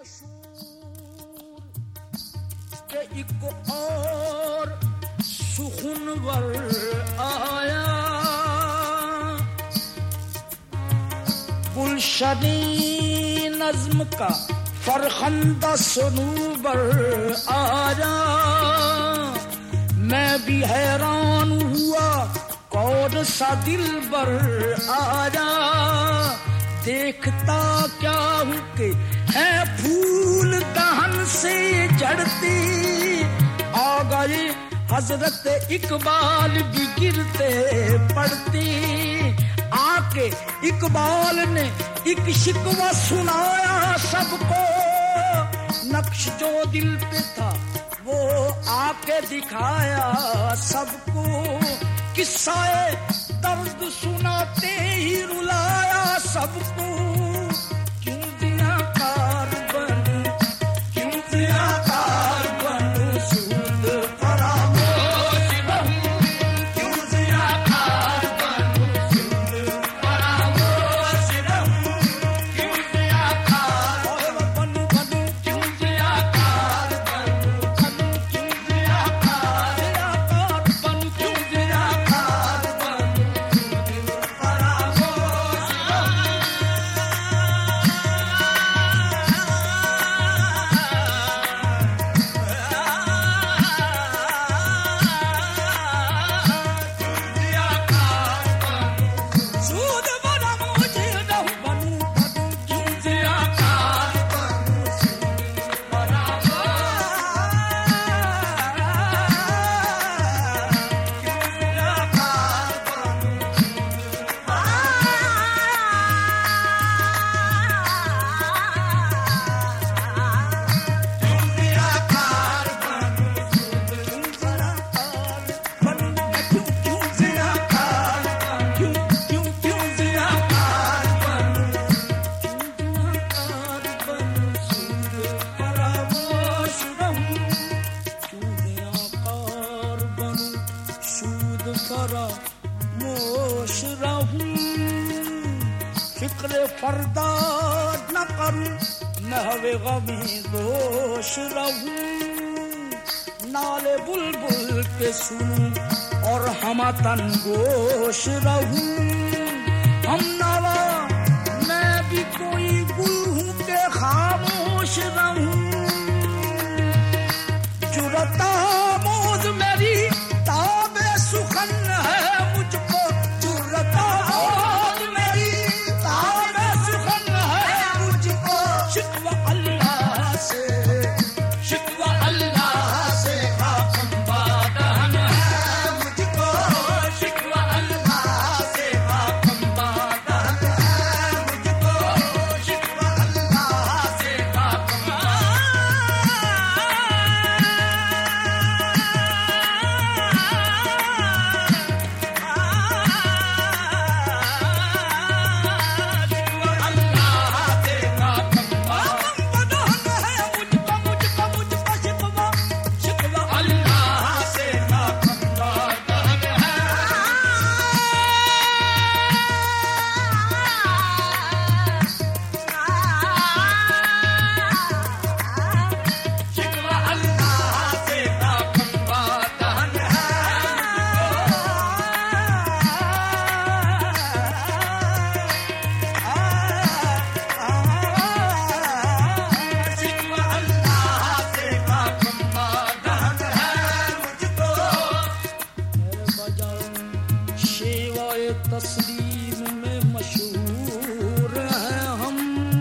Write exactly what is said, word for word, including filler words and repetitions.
माशूर के एक और सुखनवर आया गुलशनी नज्म का फरखंदा सुनूबर आया। मैं भी हैरान हुआ कौन सा दिलबर आया। देखता क्या हूँ कि है फूल दहन से जड़ती। आ गए हजरत इकबाल भी गिरते पड़ती। आके इकबाल ने एक शिकवा सुनाया सबको। नक्श जो दिल पे था वो आके दिखाया सबको। किस्साए दर्द सुनाते ही रुलाया सबको। क्यों दिया कार बनू, क्यों दिया कार बनू सूद फरामोश रहूं। क्यों दिया कार बनू सूद फरामोश रहूं। क्यों दिया कार बनू बनू क्यों दिया कार बनू बनू क्यों दिया कार बनू क्यों दिया कार बनू सूद फरामोश रहूं। सूद बना मुझे रहूं बनू बनू क्यों दिया कार बनू सूद फरामोश रहूं। फिक्र फरदा न करूं नहवे गमी दोष रहूं। नाले बुलबुल के सुनूं और हमतन गोश रहूं। हम नवा मैं भी कोई गुल हूं के खामोश रहूं। जुरता मोज मेरी ताबे सुखन है मुझको। जुरता मोज मेरी ताबे सुखन है मुझको। शिकवा अल्लाह से शिकवा अल्लाह से खाकम बादहन है मुझको। शिकवा अल्लाह से खाकम बादहन है मुझको। शिकवा अल्लाह से खाकम तस्लीम